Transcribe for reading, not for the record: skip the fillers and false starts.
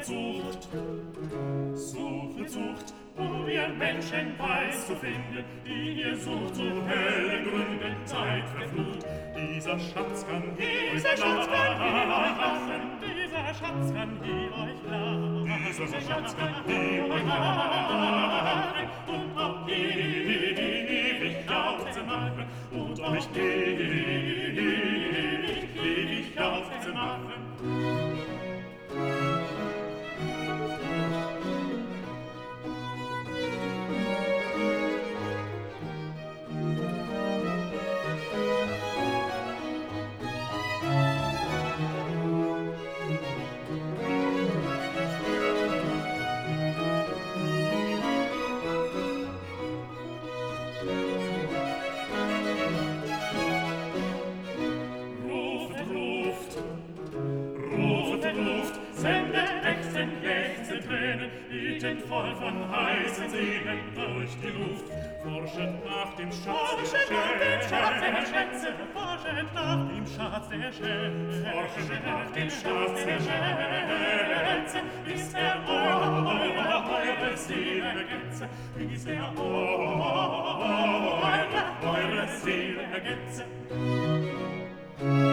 Sucht, um ihr Menschen weiß zu finden, die ihr sucht, zu hellen Gründen Zeit verflucht. Dieser Schatz kann hier euch lachen, dieser Schatz kann hier euch lachen, dieser Schatz kann hier euch lachen, und auch ewig aufzumachen, und euch ewig aufzumachen. Voll von heißen Seelen durch die Luft, forschet nach dem Schatz der Schätze, forschet nach dem Schatz der Schätze, forschet nach dem Schatz der Schätze, bis er eure Seele ergötze, bis er eure Seele ergötze.